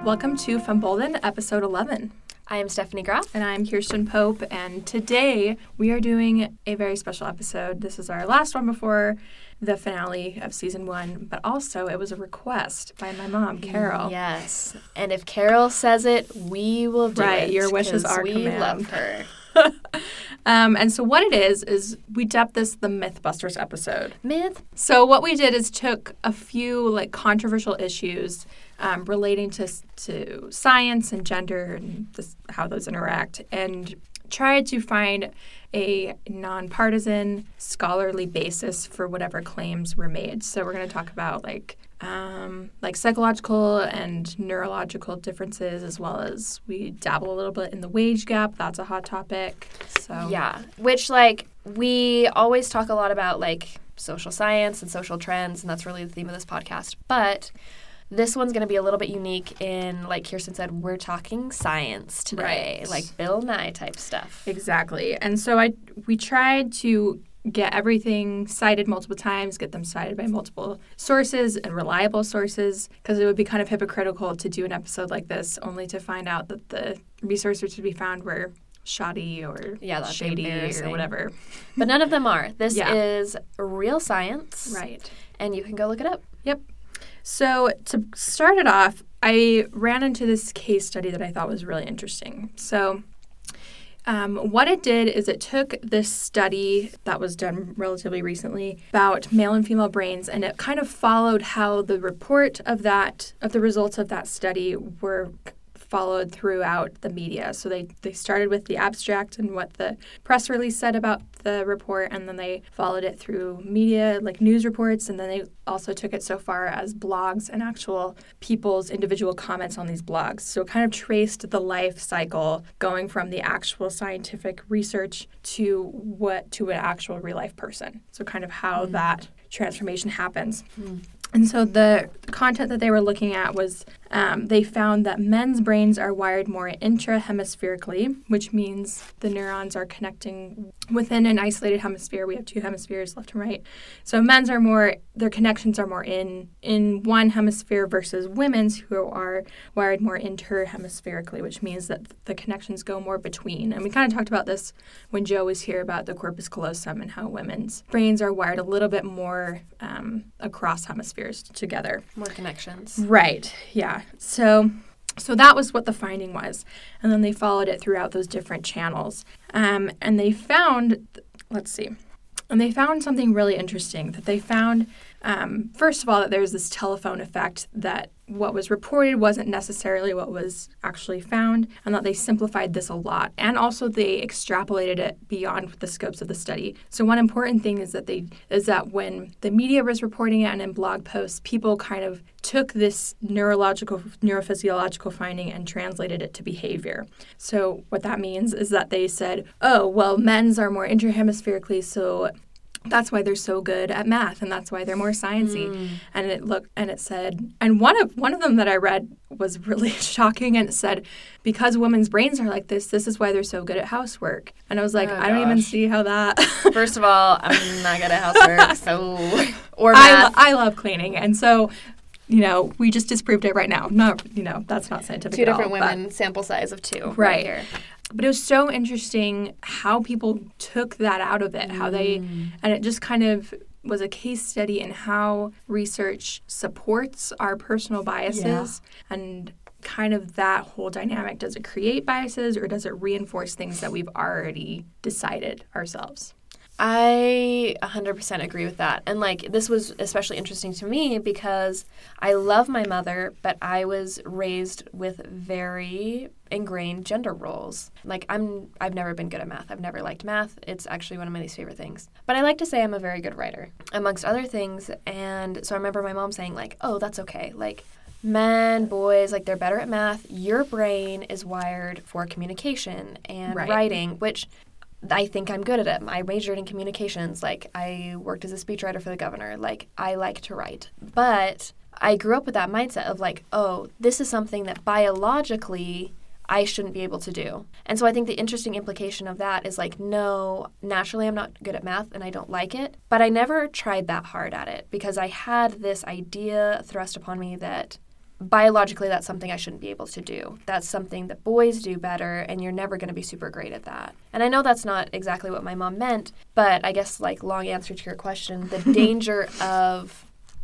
Welcome to Fumbolden, episode 11. I am Stephanie Groff. And I'm Kirsten Pope, and today we are doing a very special episode. This is our last one before the finale of season 1, but also it was a request by my mom, Carol. Yes, and if Carol says it, we will do it. Right, your wishes are we command. love her. And so what it is we dubbed this the Mythbusters episode. Myth? So what we did is took a few controversial issues relating to science and gender and how those interact, and tried to find a nonpartisan scholarly basis for whatever claims were made. So we're going to talk about psychological and neurological differences, as well as we dabble a little bit in the wage gap. That's a hot topic. So Yeah, which we always talk a lot about social science and social trends, and that's really the theme of this podcast. But this one's going to be a little bit unique in, like Kirsten said, we're talking science today, Right. like Bill Nye type stuff. Exactly. And so we tried to get everything cited multiple times, get them cited by multiple sources and reliable sources, because it would be kind of hypocritical to do an episode like this only to find out that the resources to be found were shoddy or that's shady or whatever. But none of them are. This Yeah. is real science. Right. And you can go look it up. Yep. So to start it off, I ran into this case study that I thought was really interesting. So what it did is it took this study that was done relatively recently about male and female brains, and it kind of followed how the report of the results of that study were followed throughout the media. So they started with the abstract and what the press release said about the report, and then they followed it through media, like news reports, and then they also took it so far as blogs and actual people's individual comments on these blogs. So it kind of traced the life cycle going from the actual scientific research to an actual real life person. So kind of how that transformation happens. And so the content that they were looking at was they found that men's brains are wired more intrahemispherically, which means the neurons are connecting within an isolated hemisphere. We have two hemispheres, left and right. So men's their connections are more in one hemisphere versus women's, who are wired more interhemispherically, which means that the connections go more between. And we kind of talked about this when Joe was here about the corpus callosum and how women's brains are wired a little bit more across hemispheres together. More connections. Right, yeah. So that was what the finding was. And then they followed it throughout those different channels. And they found, they found something really interesting, that they found, first of all, that there's this telephone effect, that what was reported wasn't necessarily what was actually found, and that they simplified this a lot. And also they extrapolated it beyond the scopes of the study. So one important thing is that when the media was reporting it and in blog posts, people kind of took this neurophysiological finding and translated it to behavior. So what that means is that they said, oh, well, men's are more intrahemispherically, so that's why they're so good at math, and that's why they're more sciencey. And it said, and one of them that I read was really shocking, and it said, because women's brains are like this is why they're so good at housework. And I was like, I don't even see how that. First of all, I'm not good at housework, or math. I love cleaning, and so we just disproved it right now. That's not scientific Two at all. Two different women, sample size of 2. Right here. But it was so interesting how people took that out of it, and it just kind of was a case study in how research supports our personal biases and kind of that whole dynamic. Does it create biases, or does it reinforce things that we've already decided ourselves? I 100% agree with that. And this was especially interesting to me because I love my mother, but I was raised with very ingrained gender roles. I've never been good at math. I've never liked math. It's actually one of my least favorite things. But I like to say I'm a very good writer, amongst other things. And so I remember my mom saying oh, that's okay. Men, boys, they're better at math. Your brain is wired for communication and writing, which I think I'm good at it. I majored in communications. I worked as a speechwriter for the governor. I like to write. But I grew up with that mindset of oh, this is something that biologically I shouldn't be able to do. And so I think the interesting implication of that is like, no, naturally I'm not good at math and I don't like it, but I never tried that hard at it because I had this idea thrust upon me that biologically that's something I shouldn't be able to do. That's something that boys do better, and you're never going to be super great at that. And I know that's not exactly what my mom meant, but I guess, like, long answer to your question, the danger of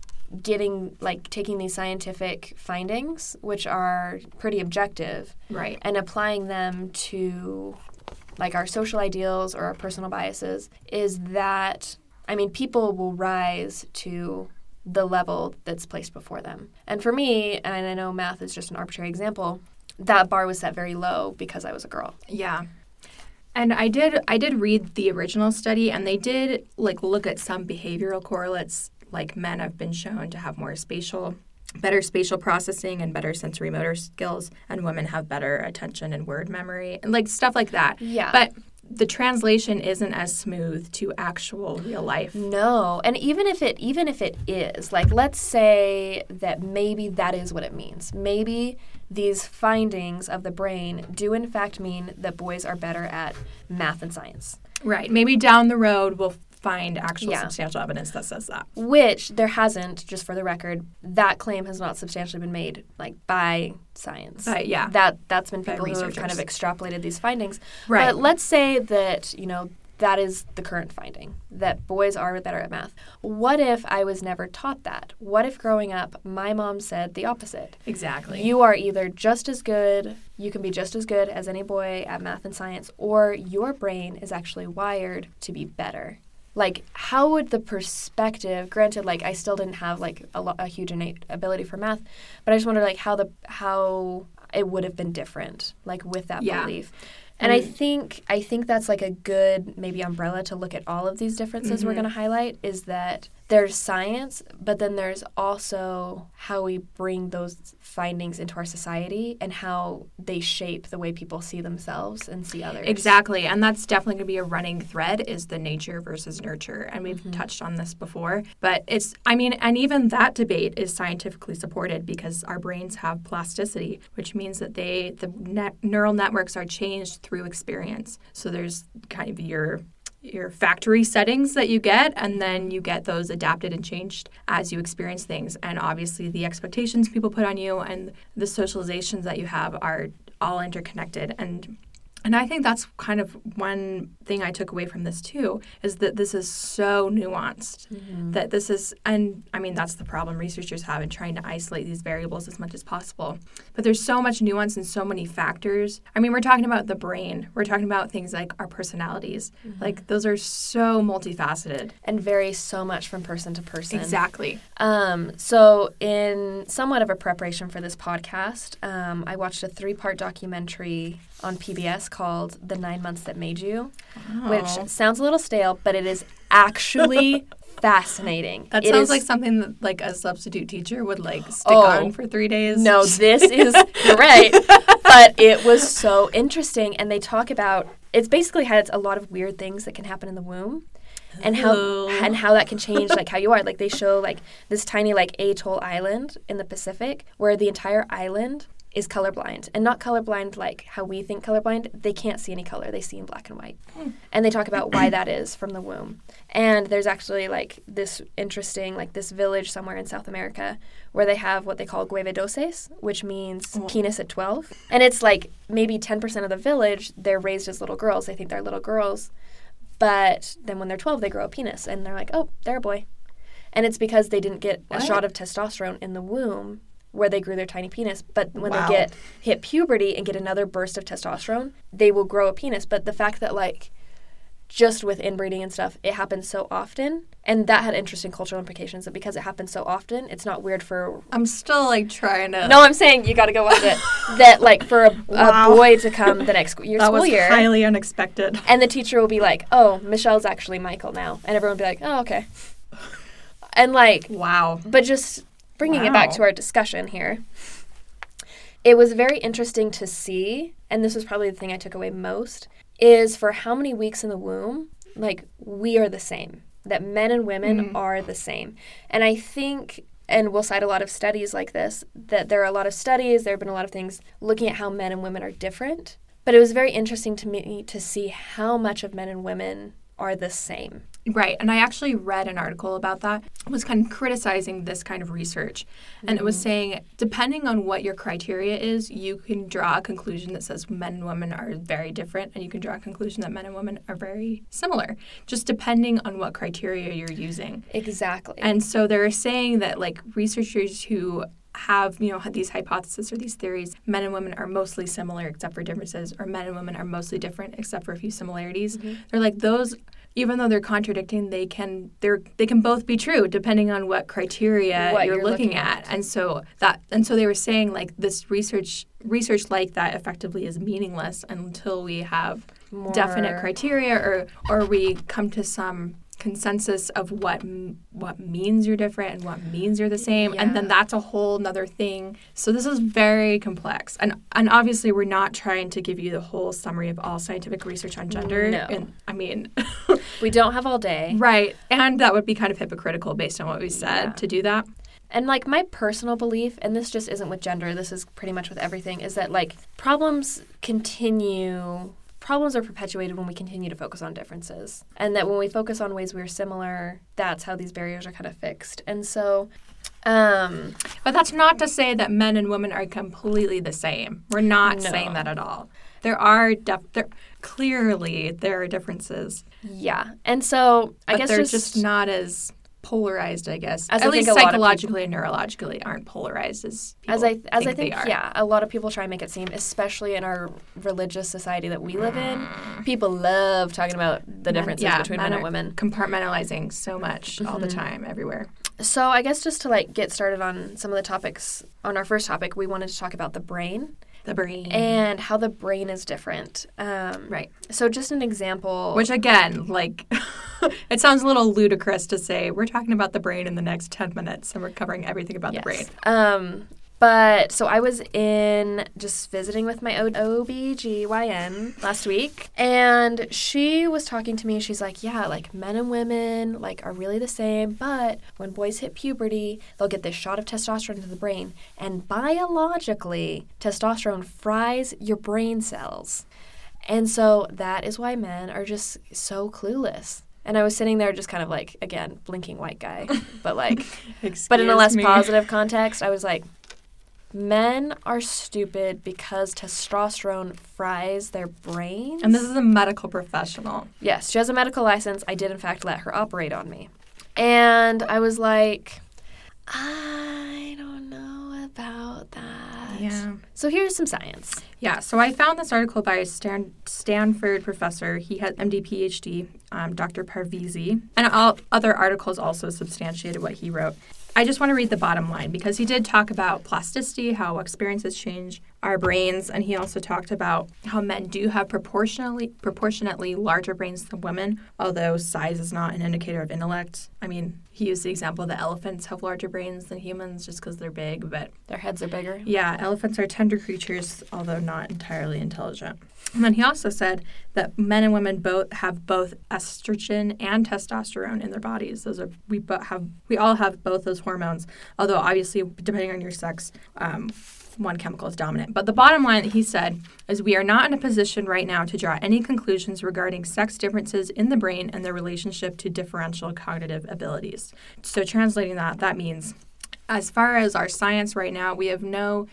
taking these scientific findings, which are pretty objective, right, and applying them to, like, our social ideals or our personal biases, is that, I mean, people will rise to the level that's placed before them. And for me, and I know math is just an arbitrary example, that bar was set very low because I was a girl. Yeah. And I did read the original study, and they did, like, look at some behavioral correlates. Like, men have been shown to have better spatial processing and better sensory motor skills, and women have better attention and word memory, and, like, stuff like that. Yeah. But the translation isn't as smooth to actual real life. No. And even if it is, like, let's say that maybe that is what it means. Maybe these findings of the brain do in fact mean that boys are better at math and science. Right. Maybe down the road we'll find actual substantial evidence that says that. Which there hasn't, just for the record. That claim has not substantially been made, like, by science. Yeah. That's been people who have kind of extrapolated these findings. Right. But let's say that, that is the current finding, that boys are better at math. What if I was never taught that? What if growing up, my mom said the opposite? Exactly. You are either just as good, you can be just as good as any boy at math and science, or your brain is actually wired to be better. Like, how would the perspective, granted, like, I still didn't have, like, a huge innate ability for math, but I just wonder, like, how it would have been different, like, with that belief. And I think that's, like, a good maybe umbrella to look at all of these differences we're going to highlight, is that there's science, but then there's also how we bring those findings into our society and how they shape the way people see themselves and see others. Exactly. And that's definitely going to be a running thread, is the nature versus nurture. And we've touched on this before. But and even that debate is scientifically supported, because our brains have plasticity, which means that the neural networks are changed through experience. So there's kind of your factory settings that you get, and then you get those adapted and changed as you experience things. And obviously the expectations people put on you and the socializations that you have are all interconnected. And I think that's kind of one thing I took away from this too, is that this is so nuanced. That this is, and I mean, that's the problem researchers have in trying to isolate these variables as much as possible. But there's so much nuance and so many factors. I mean, we're talking about the brain. We're talking about things like our personalities. Like, those are so multifaceted. And vary so much from person to person. Exactly. So in somewhat of a preparation for this podcast, I watched a 3-part documentary on PBS called The 9 Months That Made You, which sounds a little stale, but it is actually fascinating. That sounds like something that, like, a substitute teacher would, like, stick on for 3 days. No, this is, you're right. But it was so interesting, and they talk about, it's basically had a lot of weird things that can happen in the womb. And how that can change, like, how you are. Like, they show, like, this tiny, like, atoll island in the Pacific where the entire island is colorblind. And not colorblind like how we think colorblind. They can't see any color. They see in black and white. And they talk about why that is from the womb. And there's actually, like, this interesting, like, this village somewhere in South America where they have what they call huevedoses, which means penis at 12. And it's, like, maybe 10% of the village, they're raised as little girls. They think they're little girls. But then when they're 12, they grow a penis. And they're like, oh, they're a boy. And it's because they didn't get a shot of testosterone in the womb where they grew their tiny penis. But when they hit puberty and get another burst of testosterone, they will grow a penis. But the fact that, like, just with inbreeding and stuff, it happens so often. And that had interesting cultural implications, that because it happens so often, it's not weird for... I'm still, like, trying to... No, I'm saying you got to go watch it. That, like, for a boy to come the next school year... That was highly unexpected. And the teacher will be like, oh, Michelle's actually Michael now. And everyone will be like, oh, okay. And, like... Wow. But just bringing it back to our discussion here, it was very interesting to see, and this was probably the thing I took away most, is for how many weeks in the womb, like, we are the same. That men and women are the same. And I think, and we'll cite a lot of studies like this, that there are a lot of studies, there have been a lot of things looking at how men and women are different. But it was very interesting to me to see how much of men and women are the same. Right. And I actually read an article about that. It was kind of criticizing this kind of research. And it was saying, depending on what your criteria is, you can draw a conclusion that says men and women are very different, and you can draw a conclusion that men and women are very similar, just depending on what criteria you're using. Exactly. And so they're saying that, like, researchers who have, these hypotheses or these theories, men and women are mostly similar except for differences, or men and women are mostly different except for a few similarities. They're like, those, even though they're contradicting, they can both be true depending on what criteria you're looking at. And so they were saying, like, this research like that effectively is meaningless until we have definite criteria or we come to some consensus of what means you're different and what means you're the same, and then that's a whole nother thing. So this is very complex, and obviously we're not trying to give you the whole summary of all scientific research on gender. No. And I mean, we don't have all day, right? And that would be kind of hypocritical based on what we said to do that. And, like, my personal belief, and this just isn't with gender, this is pretty much with everything, is that, like, problems are perpetuated when we continue to focus on differences. And that when we focus on ways we're similar, that's how these barriers are kind of fixed. And so... but that's not to say that men and women are completely the same. We're not saying that at all. There are clearly differences. Yeah. And so I guess they're just not as polarized, I guess. As at least psychologically and neurologically aren't polarized as people think they are. Yeah, a lot of people try and make it seem, especially in our religious society that we live in, people love talking about the differences between men and women. Compartmentalizing so much all the time, everywhere. So I guess just to, like, get started on some of the topics, on our first topic, we wanted to talk about the brain. The brain. And how the brain is different. Right. So just an example. Which, again, like, it sounds a little ludicrous to say we're talking about the brain in the next 10 minutes and we're covering everything about the brain. But so I was just visiting with my OBGYN last week, and she was talking to me. She's like, yeah, like, men and women, like, are really the same, but when boys hit puberty, they'll get this shot of testosterone into the brain, and biologically, testosterone fries your brain cells. And so that is why men are just so clueless. And I was sitting there just kind of, like, again, blinking white guy, but, like, but in a less positive context, I was like, men are stupid because testosterone fries their brains. And this is a medical professional. Yes, she has a medical license. I did, in fact, let her operate on me. And I was like, I don't know about that. Yeah. So here's some science. Yeah, so I found this article by a Stanford professor. He had MD, PhD, Dr. Parvizi. And all other articles also substantiated what he wrote. I just want to read the bottom line because he did talk about plasticity, how experiences change our brains, and he also talked about how men do have proportionately larger brains than women, although size is not an indicator of intellect. I mean, he used the example that elephants have larger brains than humans just because they're big, but... Their heads are bigger? Yeah, elephants are tender creatures, although not entirely intelligent. And then he also said that men and women have both estrogen and testosterone in their bodies. We all have both those hormones, although obviously, depending on your sex, one chemical is dominant. But the bottom line that he said is we are not in a position right now to draw any conclusions regarding sex differences in the brain and their relationship to differential cognitive abilities. So translating that means as far as our science right now, we have no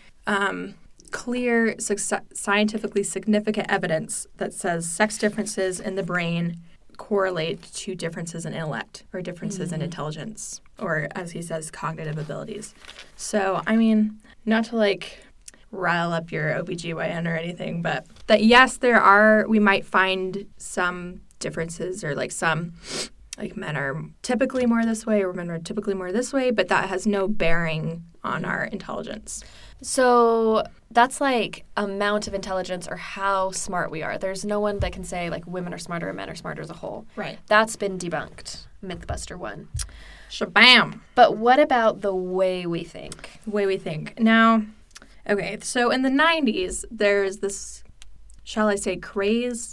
clear, scientifically significant evidence that says sex differences in the brain correlate to differences in intellect or differences in intelligence or, as he says, cognitive abilities. So, I mean, not to, like, rile up your OBGYN or anything, but that, yes, we might find some differences or, like, some... Like, men are typically more this way or women are typically more this way, but that has no bearing on our intelligence. So that's, like, amount of intelligence or how smart we are. There's no one that can say, like, women are smarter or men are smarter as a whole. Right. That's been debunked. Mythbuster 1. Shabam! But what about the way we think? The way we think. Now, okay, so in the 90s, there's this, shall I say, craze?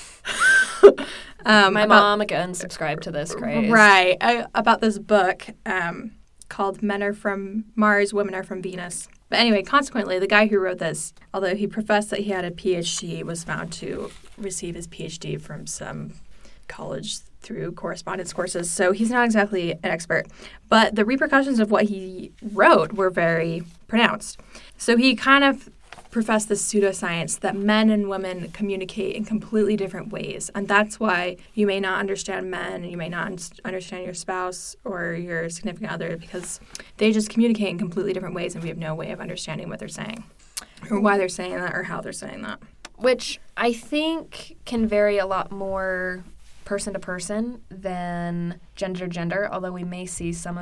My mom, again, subscribed to this craze. Right. About this book called Men Are From Mars, Women Are From Venus. But anyway, consequently, the guy who wrote this, although he professed that he had a PhD, was found to receive his PhD from some college through correspondence courses, so he's not exactly an expert. But the repercussions of what he wrote were very pronounced. So he kind of professed this pseudoscience that men and women communicate in completely different ways. And that's why you may not understand men, and you may not understand your spouse or your significant other, because they just communicate in completely different ways, and we have no way of understanding what they're saying or why they're saying that or how they're saying that. Which I think can vary a lot more person to person than gender to gender, although we may see some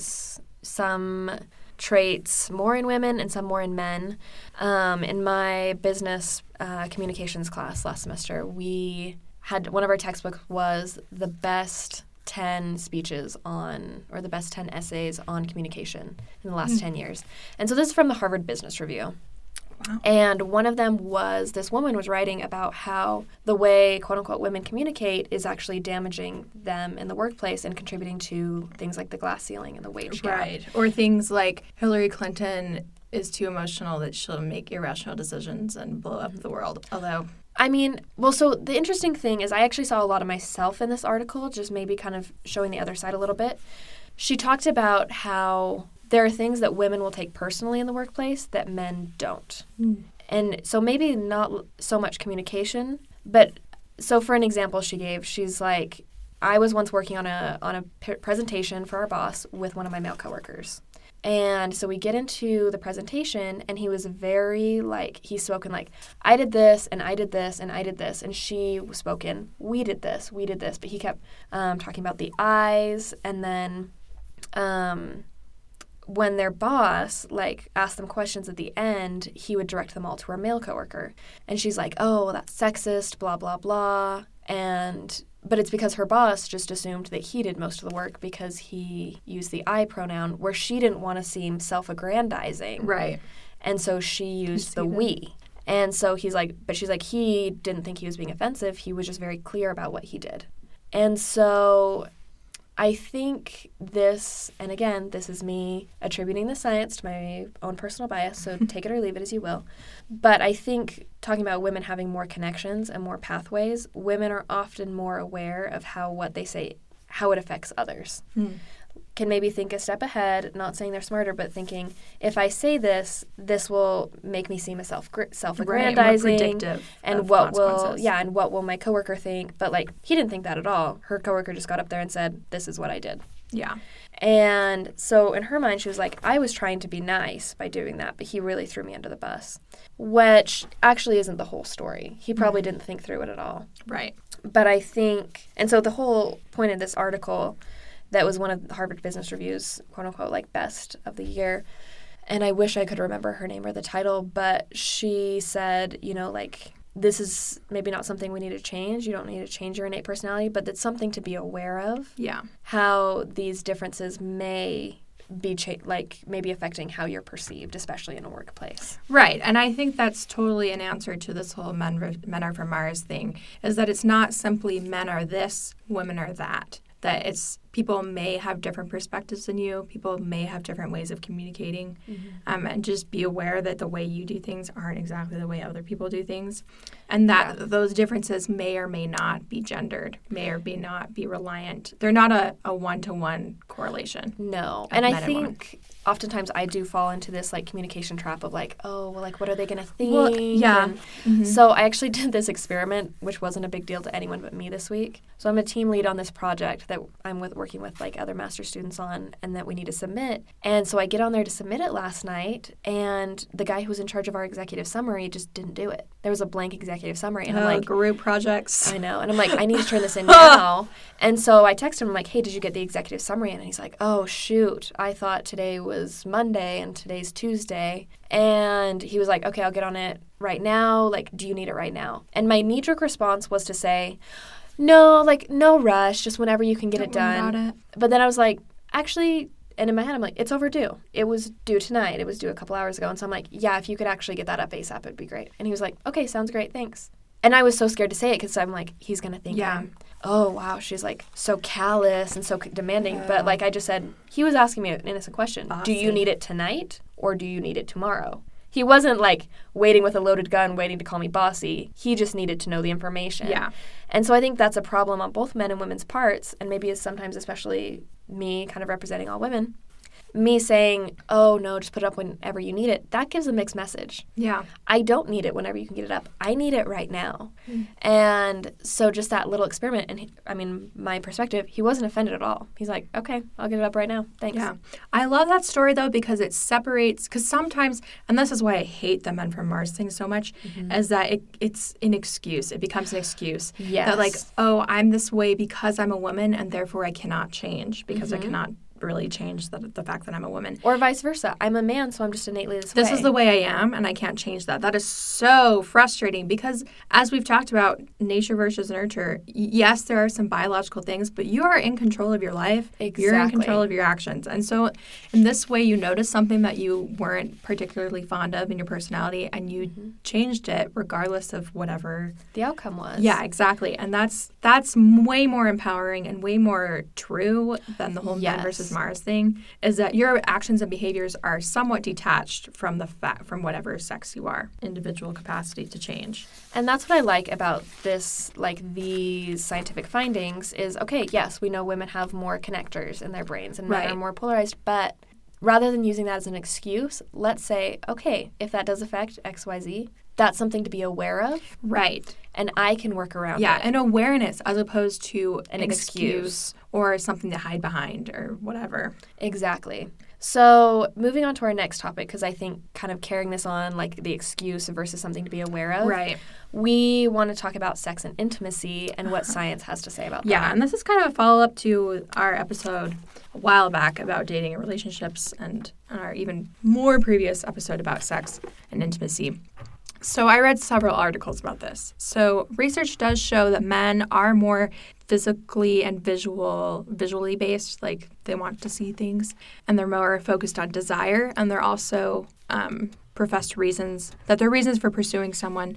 traits more in women and some more in men. In my business communications class last semester, we had one of our textbooks was the best 10 speeches on, or the best 10 essays on communication in the last 10 years. And so this is from the Harvard Business Review. Wow. And one of them was, this woman was writing about how the way, quote unquote, women communicate is actually damaging them in the workplace and contributing to things like the glass ceiling and the wage gap. Right. Or things like Hillary Clinton is too emotional that she'll make irrational decisions and blow up the world. Although, I mean, well, so the interesting thing is I actually saw a lot of myself in this article, just maybe kind of showing the other side a little bit. She talked about how there are things that women will take personally in the workplace that men don't. And so maybe not so much communication, but so for an example she gave, she's like, I was once working on a presentation for our boss with one of my male coworkers. And so we get into the presentation, and he was very, like, he's spoken like, I did this, and I did this, and I did this. And she spoke in, we did this. But he kept talking about the I's, and then when their boss, like, asked them questions at the end, he would direct them all to her male coworker. And she's like, oh, that's sexist, blah, blah, blah. But it's because her boss just assumed that he did most of the work because he used the I pronoun, where she didn't want to seem self-aggrandizing. right. And so she used the we. And so he's like, but she's like, he didn't think he was being offensive. He was just very clear about what he did. And so I think this, and again, this is me attributing the science to my own personal bias, so take it or leave it as you will. But I think talking about women having more connections and more pathways, women are often more aware of how what they say, how it affects others. Can maybe think a step ahead, not saying they're smarter, but thinking, if I say this, this will make me seem a self-aggrandizing, more predictive and of what consequences. and what will my coworker think? But like, he didn't think that at all. Her coworker just got up there and said, "This is what I did." Yeah. And so in her mind, she was like, I was trying to be nice by doing that, but he really threw me under the bus, which actually isn't the whole story. He probably didn't think through it at all. Right. But I think, and so the whole point of this article that was one of the Harvard Business Review's, quote unquote, like best of the year, and I wish I could remember her name or the title, but she said, you know, like, this is maybe not something we need to change. You don't need to change your innate personality, but it's something to be aware of. Yeah. How these differences may be maybe affecting how you're perceived, especially in a workplace. Right. And I think that's totally an answer to this whole men are from Mars thing, is that it's not simply men are this, women are that. That it's people may have different perspectives than you. People may have different ways of communicating. And just be aware that the way you do things aren't exactly the way other people do things. And that those differences may or may not be gendered, may or may not be reliant. They're not a one-to-one correlation. No. And I think oftentimes I do fall into this, like, communication trap of, like, oh, well, like, what are they going to think? Well, yeah. So I actually did this experiment, which wasn't a big deal to anyone but me this week. So I'm a team lead on this project that I'm working with, like, other master students on, and that we need to submit. And so I get on there to submit it last night, and the guy who was in charge of our executive summary just didn't do it. There was a blank executive summary, and I'm like, group projects. I know. And I'm like, I need to turn this in now. And so I text him, I'm like, hey, did you get the executive summary in? And he's like, oh, shoot. I thought today was Monday and today's Tuesday. And he was like, okay, I'll get on it right now. Like, do you need it right now? And my knee-jerk response was to say, no, like, no rush, just whenever you can get it done. But then I was like, actually, and in my head, I'm like, it's overdue. It was due tonight. It was due a couple hours ago. And so I'm like, yeah, if you could actually get that up ASAP, it'd be great. And he was like, okay, sounds great, thanks. And I was so scared to say it because I'm like, he's going to think I'm, oh, wow, she's, like, so callous and so demanding. But, like I just said, he was asking me an innocent question. Do you need it tonight or do you need it tomorrow? He wasn't like waiting with a loaded gun, waiting to call me bossy. He just needed to know the information. Yeah. And so I think that's a problem on both men and women's parts, and maybe is sometimes especially me kind of representing all women. Me saying, oh, no, just put it up whenever you need it, that gives a mixed message. Yeah. I don't need it whenever you can get it up. I need it right now. And so just that little experiment, and my perspective, he wasn't offended at all. He's like, okay, I'll get it up right now. Thanks. Yeah. I love that story, though, because it separates, because sometimes, and this is why I hate the Men from Mars thing so much, is that it's an excuse. It becomes an excuse. Yes. That like, oh, I'm this way because I'm a woman, and therefore I cannot change because I cannot really change the fact that I'm a woman. Or vice versa. I'm a man, so I'm just innately this way. This is the way I am, and I can't change that. That is so frustrating because, as we've talked about, nature versus nurture, yes, there are some biological things, but you are in control of your life. Exactly. You're in control of your actions. And so, in this way, you notice something that you weren't particularly fond of in your personality, and you changed it regardless of whatever the outcome was. Yeah, exactly. And that's way more empowering and way more true than the whole Men versus Mars thing, is that your actions and behaviors are somewhat detached from from whatever sex you are, individual capacity to change. And that's what I like about this, like these scientific findings is, okay, yes, we know women have more connectors in their brains and men are more polarized, but rather than using that as an excuse, let's say, okay, if that does affect XYZ, that's something to be aware of. Right. And I can work around it. Yeah, an awareness as opposed to an excuse or something to hide behind or whatever. Exactly. So moving on to our next topic, because I think kind of carrying this on, like the excuse versus something to be aware of. Right. We want to talk about sex and intimacy and what science has to say about that. Yeah, and this is kind of a follow-up to our episode a while back about dating and relationships and our even more previous episode about sex and intimacy. So I read several articles about this. So research does show that men are more physically and visually based, like they want to see things, and they're more focused on desire, and they're also professed reasons that their reasons for pursuing someone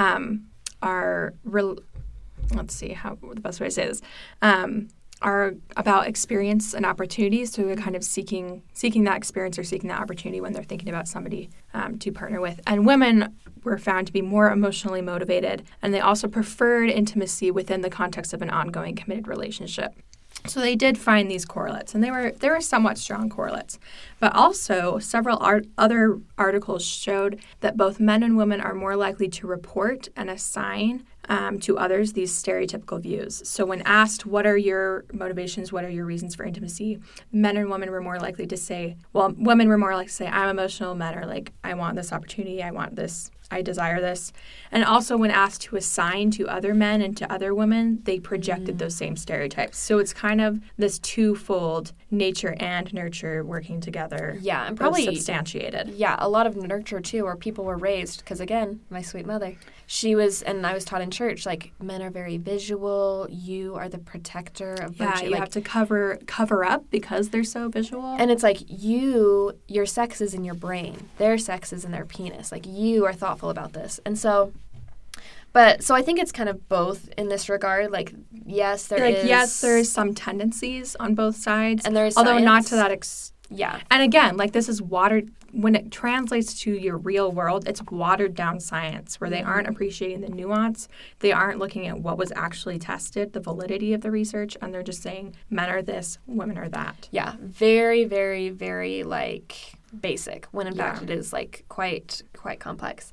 let's see how the best way to say this, are about experience and opportunities. So they're kind of seeking that experience or seeking that opportunity when they're thinking about somebody to partner with. And women were found to be more emotionally motivated, and they also preferred intimacy within the context of an ongoing committed relationship. So they did find these correlates, and they were somewhat strong correlates. But also, several other articles showed that both men and women are more likely to report and assign to others these stereotypical views. So when asked, what are your motivations, what are your reasons for intimacy, men and women were more likely to say, women were more likely to say, I'm emotional, men are like, I want this opportunity, I want this, I desire this. And also when asked to assign to other men and to other women, they projected those same stereotypes. So it's kind of this twofold nature and nurture working together. Yeah, and probably substantiated. Yeah, a lot of nurture too, where people were raised, because again, my sweet mother, she was, and I was taught in church, like, men are very visual, you are the protector of virtue. Yeah, you have to cover up because they're so visual. And it's like, your sex is in your brain, their sex is in their penis. Like, you are thoughtful about this. And so I think it's kind of both in this regard. Like, yes, there is some tendencies on both sides. And there's although science. not to that yeah. And again, like, this is watered, when it translates to your real world, it's watered down science where they aren't appreciating the nuance. They aren't looking at what was actually tested, the validity of the research, and they're just saying men are this, women are that. Yeah. Very, very, very, like, basic, when in fact it is, like, quite complex.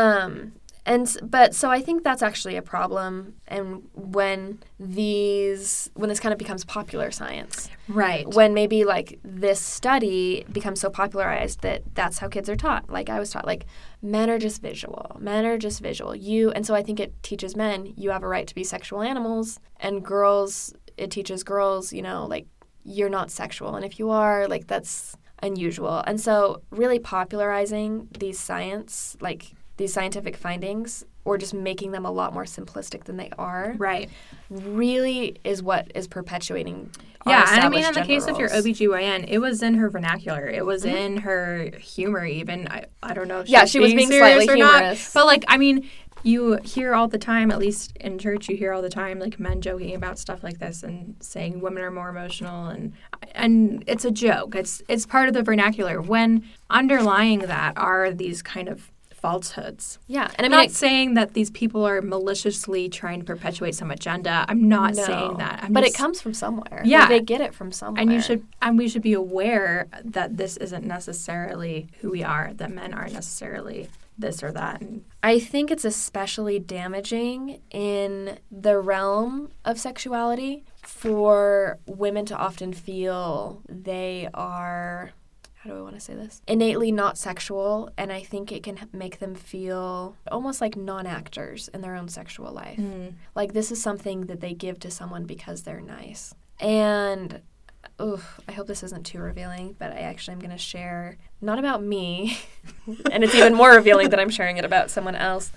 So I think that's actually a problem, and when this kind of becomes popular science. Right. When maybe, like, this study becomes so popularized that that's how kids are taught. Like, I was taught, like, men are just visual. And so I think it teaches men, you have a right to be sexual animals, and girls, it teaches girls, like, you're not sexual, and if you are, like, that's unusual. And so really popularizing these scientific findings, or just making them a lot more simplistic than they are, right, really is what is perpetuating our and I established mean, in the case roles. of your OBGYN, it was in her vernacular. It was in her humor even. I don't know if she was being slightly humorous. Not, but, like, I mean, you hear all the time, at least in church, you hear all the time, like, men joking about stuff like this and saying women are more emotional. And and it's a joke. It's part of the vernacular when underlying that are these kind of falsehoods. Yeah. And I'm not saying that these people are maliciously trying to perpetuate some agenda. I'm not saying that. But it comes from somewhere. Yeah. Like, they get it from somewhere. And we should be aware that this isn't necessarily who we are, that men aren't necessarily this or that. And I think it's especially damaging in the realm of sexuality for women to often feel they are, how do I want to say this? Innately not sexual, and I think it can make them feel almost like non-actors in their own sexual life. Like, this is something that they give to someone because they're nice. And I hope this isn't too revealing, but I actually am going to share, not about me, and it's even more revealing that I'm sharing it about someone else.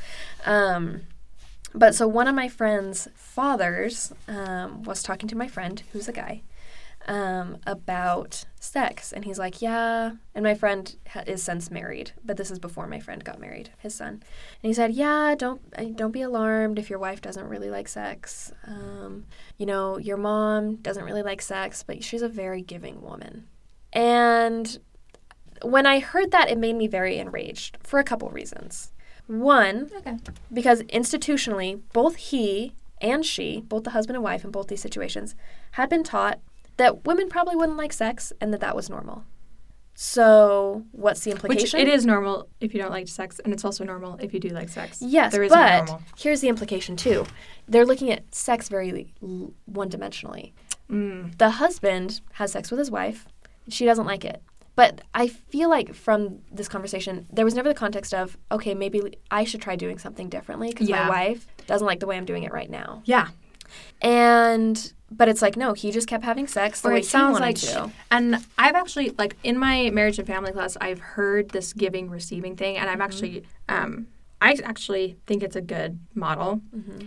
But so one of my friend's fathers was talking to my friend, who's a guy, about sex. And he's like, yeah. And my friend is since married, but this is before my friend got married, his son. And he said, yeah, don't be alarmed if your wife doesn't really like sex. Your mom doesn't really like sex, but she's a very giving woman. And when I heard that, it made me very enraged for a couple reasons. One, because institutionally, both he and she, both the husband and wife in both these situations, had been taught that women probably wouldn't like sex and that was normal. So what's the implication? Which it is normal if you don't like sex, and it's also normal if you do like sex. Yes, there is but normal. Here's the implication too. They're looking at sex very one-dimensionally. The husband has sex with his wife. She doesn't like it. But I feel like from this conversation, there was never the context of, okay, maybe I should try doing something differently because my wife doesn't like the way I'm doing it right now. Yeah. But it's like, no, he just kept having sex the way he wanted to. And I've actually, like, in my marriage and family class, I've heard this giving, receiving thing, and I'm actually, I actually think it's a good model,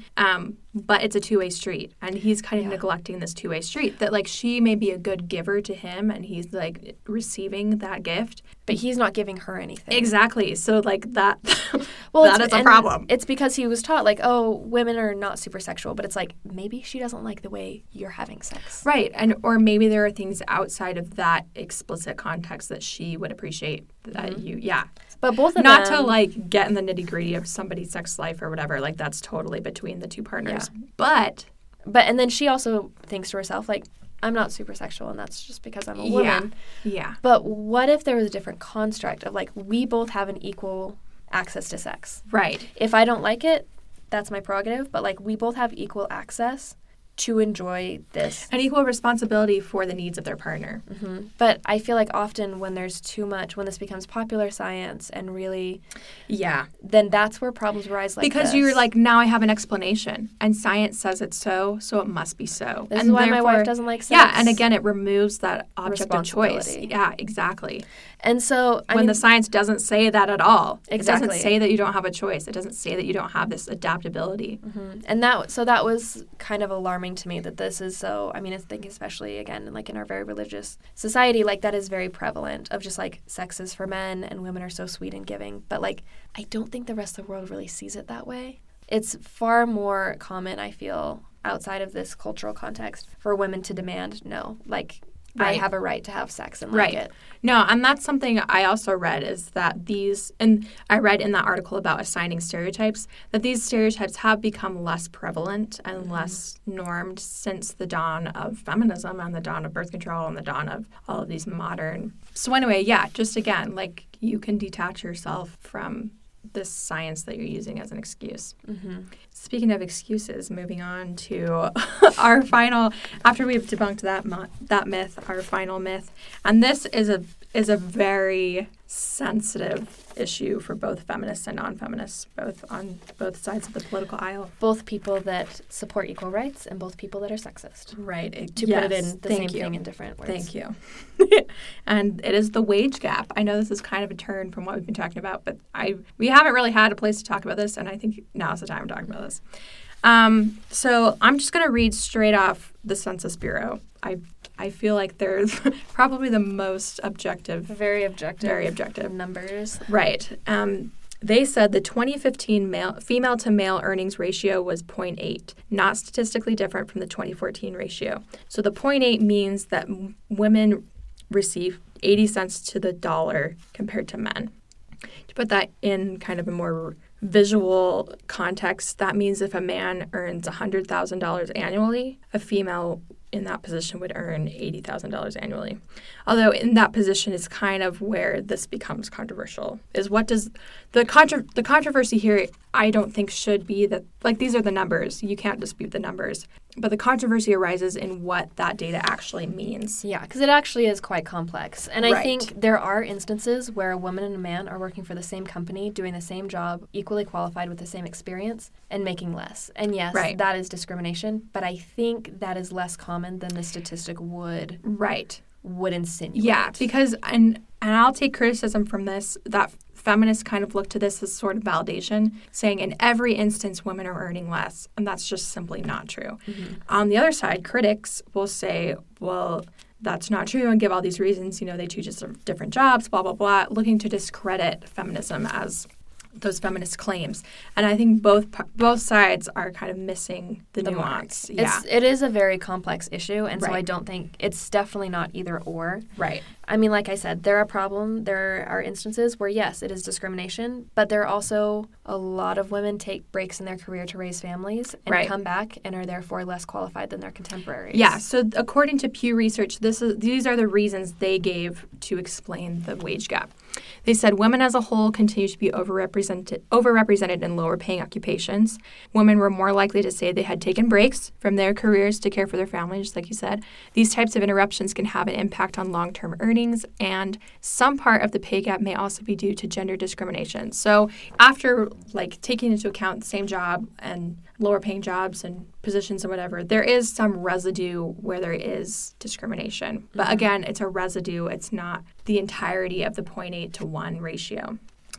but it's a two-way street, and he's kind of neglecting this two-way street, that, like, she may be a good giver to him, and he's, like, receiving that gift. But he's not giving her anything. Exactly. So, like, that that is a problem. It's because he was taught, like, oh, women are not super sexual, but it's like, maybe she doesn't like the way you're having sex. Right. Or maybe there are things outside of that explicit context that she would appreciate that But both of not them... to, like, get in the nitty-gritty of somebody's sex life or whatever. Like, that's totally between the two partners. Yeah. But and then she also thinks to herself, like, I'm not super sexual, and that's just because I'm a woman. Yeah. But what if there was a different construct of, like, we both have an equal access to sex? Right. If I don't like it, that's my prerogative. But, like, we both have equal access to enjoy this. An equal responsibility for the needs of their partner. Mm-hmm. But I feel like often when there's too much, when this becomes popular science and really... Yeah. Then that's where problems arise like because this. You're like, now I have an explanation. And science says it's so it must be so. This is why my wife doesn't like sex. Yeah, and again, it removes that object of choice. Yeah, exactly. And so... when the science doesn't say that at all. Exactly. It doesn't say that you don't have a choice. It doesn't say that you don't have this adaptability. Mm-hmm. And that was kind of alarming to me that this is so... I mean, I think especially, again, like in our very religious society, like that is very prevalent of just like sex is for men and women are so sweet and giving. But like, I don't think the rest of the world really sees it that way. It's far more common, I feel, outside of this cultural context for women to demand, no, like... Right. I have a right to have sex and like it. No, and that's something I also read is that and I read in that article about assigning stereotypes, that these stereotypes have become less prevalent and less normed since the dawn of feminism and the dawn of birth control and the dawn of all of these modern... So anyway, just again, like you can detach yourself from this science that you're using as an excuse. Mm-hmm. Speaking of excuses, moving on to our final, after we've debunked that myth, our final myth, and this is a very sensitive issue for both feminists and non-feminists, both on both sides of the political aisle. Both people that support equal rights and both people that are sexist. Right. To put it in the same thing in different words. Thank you. And it is the wage gap. I know this is kind of a turn from what we've been talking about, but we haven't really had a place to talk about this, and I think now's the time to talk about this. So I'm just going to read straight off the Census Bureau. I feel like they're probably the most objective. Very objective. Very objective. Numbers. Right. they said the 2015 female to male earnings ratio was 0.8, not statistically different from the 2014 ratio. So the 0.8 means that women receive 80 cents to the dollar compared to men. To put that in kind of a more visual context, that means if a man earns $100,000 annually, a female in that position would earn $80,000 annually. Although in that position is kind of where this becomes controversial, is what does the controversy here, I don't think should be that, like, these are the numbers. You can't dispute the numbers. But the controversy arises in what that data actually means. Yeah, because it actually is quite complex. And I Right. think there are instances where a woman and a man are working for the same company, doing the same job, equally qualified with the same experience, and making less. And yes, Right. that is discrimination, but I think that is less common than the statistic would Right. insinuate. Yeah, because, and I'll take criticism from this, that feminists kind of look to this as sort of validation, saying in every instance women are earning less, and that's just simply not true. Mm-hmm. On the other side, critics will say, well, that's not true, and give all these reasons, they choose different jobs, blah, blah, blah, looking to discredit feminism as those feminist claims. And I think both sides are kind of missing the nuance. Yeah. It is a very complex issue, and so Right. I don't think it's definitely not either or. Right. I mean, like I said, there are instances where, yes, it is discrimination, but there are also a lot of women take breaks in their career to raise families and Right. come back and are therefore less qualified than their contemporaries. Yeah, so according to Pew Research, these are the reasons they gave to explain the wage gap. They said women as a whole continue to be overrepresented in lower paying occupations. Women were more likely to say they had taken breaks from their careers to care for their families, just like you said. These types of interruptions can have an impact on long-term earnings, and some part of the pay gap may also be due to gender discrimination. So after taking into account the same job and lower paying jobs and positions and whatever, there is some residue where there is discrimination. But again, it's a residue. It's not the entirety of the 0.8 to 1 ratio.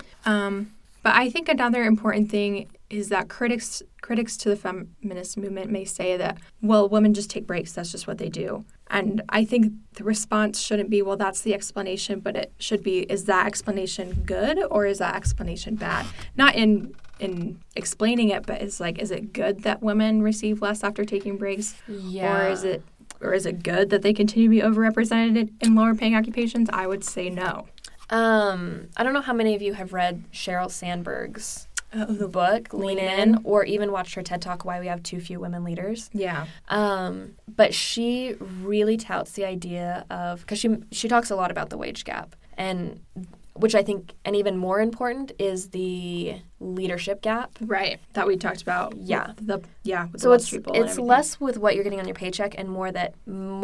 But I think another important thing is that critics to the feminist movement may say that, well, women just take breaks. That's just what they do. And I think the response shouldn't be, well, that's the explanation, but it should be, is that explanation good or is that explanation bad? Not in explaining it, but is it good that women receive less after taking breaks? Yeah. Or is it good that they continue to be overrepresented in lower paying occupations? I would say no. I don't know how many of you have read Sheryl Sandberg's The book, Lean In, or even watched her TED Talk, Why We Have Too Few Women Leaders. Yeah. But she really touts the idea of, because she talks a lot about the wage gap, and which I think, and even more important, is the leadership gap. Right. That we talked about. Yeah. With the So Wall Street Bull and it's everything. less with what you're getting on your paycheck and more that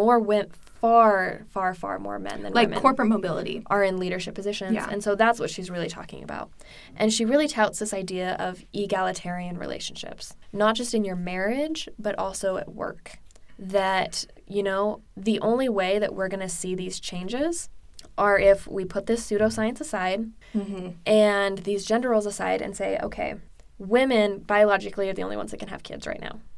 far more men than women corporate mobility are in leadership positions. Yeah. And so that's what she's really talking about. And she really touts this idea of egalitarian relationships, not just in your marriage, but also at work. That, the only way that we're going to see these changes are if we put this pseudoscience aside and these gender roles aside and say, okay, women biologically are the only ones that can have kids right now.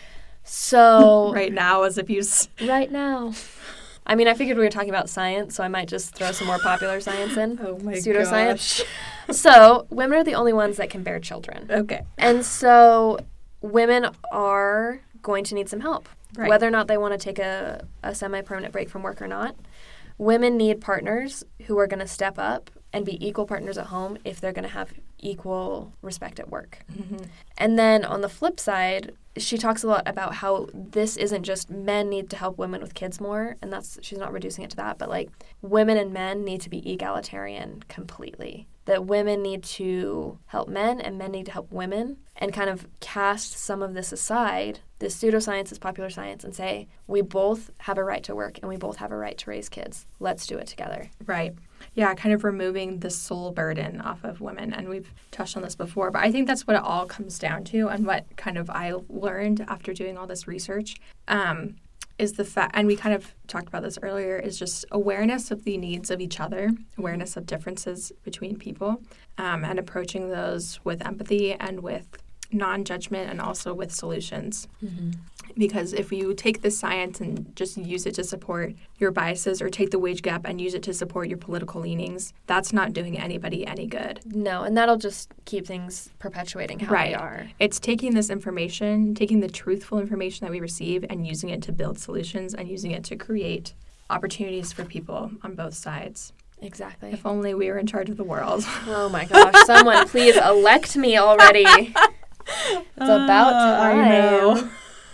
So right now, as if you... Right now. I mean, I figured we were talking about science, so I might just throw some more popular science in. Oh my Pseudoscience. So women are the only ones that can bear children. Okay. And so women are going to need some help, Right. whether or not they want to take a semi-permanent break from work or not. Women need partners who are going to step up and be equal partners at home if they're going to have equal respect at work. Mm-hmm. And then on the flip side, she talks a lot about how this isn't just men need to help women with kids more, and she's not reducing it to that, but women and men need to be egalitarian completely. That women need to help men and men need to help women, and kind of cast some of this aside, this pseudoscience, this popular science, and say, we both have a right to work and we both have a right to raise kids. Let's do it together. Right. Yeah, kind of removing the sole burden off of women. And we've touched on this before, but I think that's what it all comes down to, and what kind of I learned after doing all this research is the fact, and we kind of talked about this earlier, is just awareness of the needs of each other, awareness of differences between people, and approaching those with empathy and with non-judgment and also with solutions. Because if you take the science and just use it to support your biases, or take the wage gap and use it to support your political leanings, that's not doing anybody any good. No, and that'll just keep things perpetuating how they are. It's taking this information, taking the truthful information that we receive, and using it to build solutions and using it to create opportunities for people on both sides. Exactly. If only we were in charge of the world. Oh my gosh, someone please elect me already. It's about time. I know.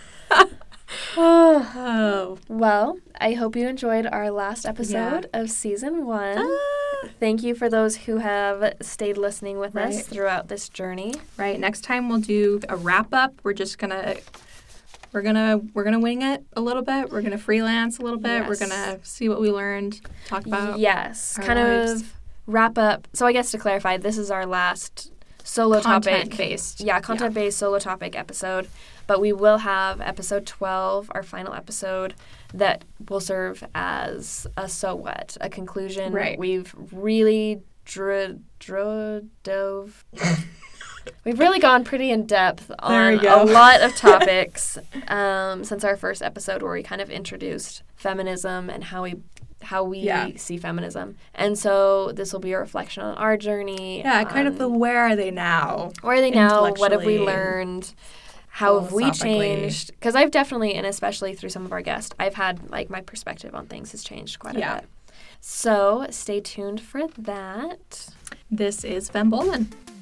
Oh. Well, I hope you enjoyed our last episode of season 1. Thank you for those who have stayed listening with us throughout this journey. Right. Next time we'll do a wrap up. We're gonna wing it a little bit. We're gonna freelance a little bit. Yes. We're gonna see what we learned, talk about kind lives. of wrap up. So I guess to clarify, this is our last solo content-based. Content-based solo topic episode. But we will have episode 12, our final episode, that will serve as a so what, a conclusion. Right. We've really We've really gone pretty in depth on a lot of topics since our first episode, where we kind of introduced feminism and how we see feminism. And so this will be a reflection on our journey. Yeah, kind of the where are they now? Where are they now? What have we learned? How have we changed? Because I've definitely, and especially through some of our guests, I've had, like, my perspective on things has changed quite a bit. So stay tuned for that. This is Fem Bolin.